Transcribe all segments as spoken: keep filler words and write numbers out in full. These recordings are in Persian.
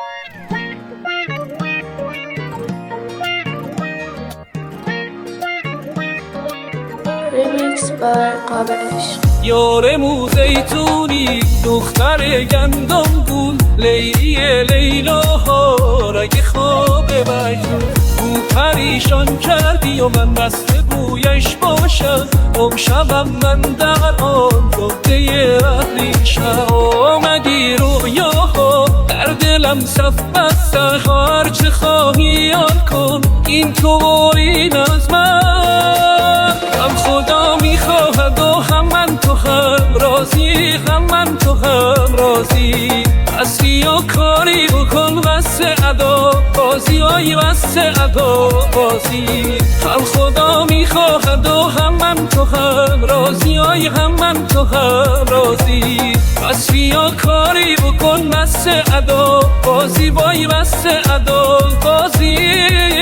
Remix by قاب عشق. یار موزیتونی دختر گندم بود، لیلی لیلا ها رگ خواب مجنون. او پریشان کردی و من مست بویش باشم، گم شوم من در آن رفته ابریشم. آمدی رویاها در دلم صف بسته، هرچه خواهی آن کن، این تو و این از من. هم خدا میخواهد و هم من تو هم راضی، هم من تو هم راضی. پس بیا کاری بکن واسه ادا بازی، آی واسه ادا بازی. هم خدا میخواهد و هم من تو هم راضی، آی هم من تو هم راضی. پس بیا کاری بکن واسه ادا بازی، وای واسه ادا بازی.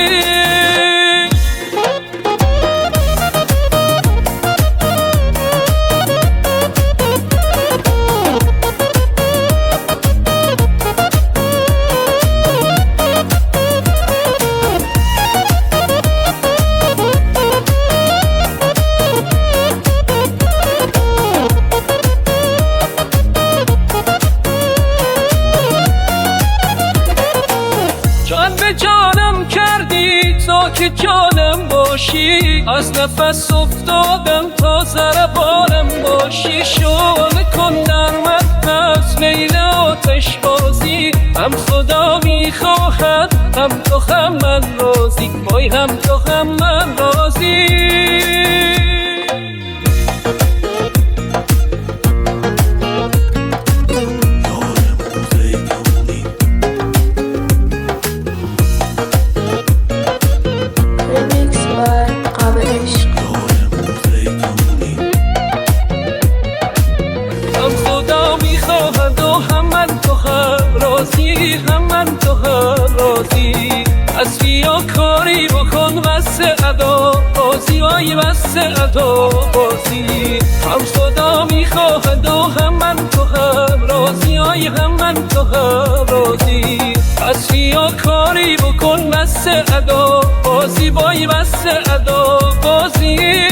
جان به جانم کردی تا که جانم باشی، از نفس افتادم تا ضربانم باشی. شعله کن در من از میل آتش بازی، هم خدا میخواهد هم تو هم من راضی، وای هم تو هم من راضی. هم من تو هم راضی. از بیا کاری بکن واسه ادا بازی، وای واسه ادا بازی. هم خدا میخواهد و هم من تو هم راضی، آی هم من تو هم راضی. از بیا کاری بکن واسه ادا بازی، وای واسه ادا بازی.